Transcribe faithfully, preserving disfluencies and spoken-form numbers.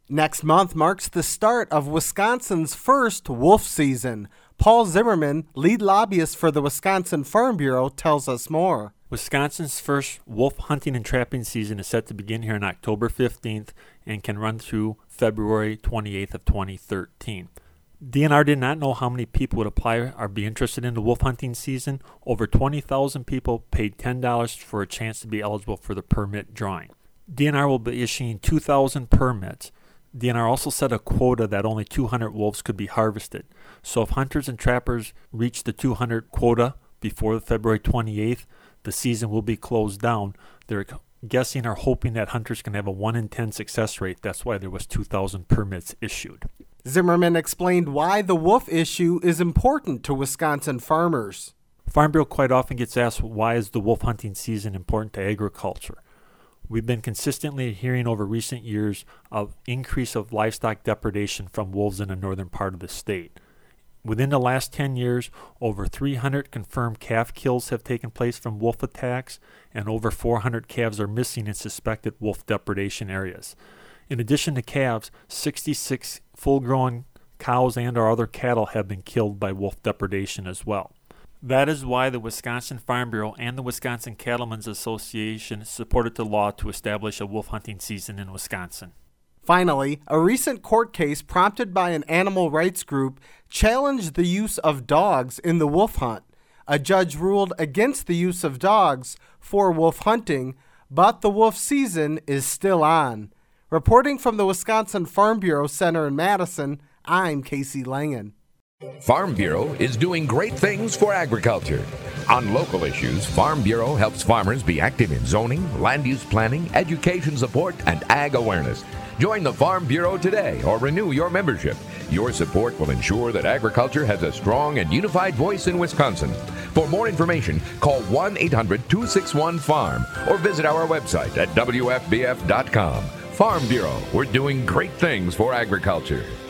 Next month marks the start of Wisconsin's first wolf season. Paul Zimmerman, lead lobbyist for the Wisconsin Farm Bureau, tells us more. Wisconsin's first wolf hunting and trapping season is set to begin here on October fifteenth and can run through February twenty-eighth of twenty thirteen. D N R did not know how many people would apply or be interested in the wolf hunting season. Over twenty thousand people paid ten dollars for a chance to be eligible for the permit drawing. D N R will be issuing two thousand permits. D N R also set a quota that only two hundred wolves could be harvested. So if hunters and trappers reach the two hundred quota before February twenty-eighth, the season will be closed down. They're guessing or hoping that hunters can have a one in ten success rate. That's why there was two thousand permits issued. Zimmerman explained why the wolf issue is important to Wisconsin farmers. Farm Bureau quite often gets asked, why is the wolf hunting season important to agriculture? We've been consistently hearing over recent years of increase of livestock depredation from wolves in the northern part of the state. Within the last ten years, over three hundred confirmed calf kills have taken place from wolf attacks, and over four hundred calves are missing in suspected wolf depredation areas. In addition to calves, sixty-six full-grown cows and or other cattle have been killed by wolf depredation as well. That is why the Wisconsin Farm Bureau and the Wisconsin Cattlemen's Association supported the law to establish a wolf hunting season in Wisconsin. Finally, a recent court case prompted by an animal rights group challenged the use of dogs in the wolf hunt. A judge ruled against the use of dogs for wolf hunting, but the wolf season is still on. Reporting from the Wisconsin Farm Bureau Center in Madison, I'm Casey Langen. Farm Bureau is doing great things for agriculture. On local issues, Farm Bureau helps farmers be active in zoning, land use planning, education support, and ag awareness. Join the Farm Bureau today or renew your membership. Your support will ensure that agriculture has a strong and unified voice in Wisconsin. For more information, call one eight hundred two six one farm or visit our website at W F B F dot com. Farm Bureau, we're doing great things for agriculture.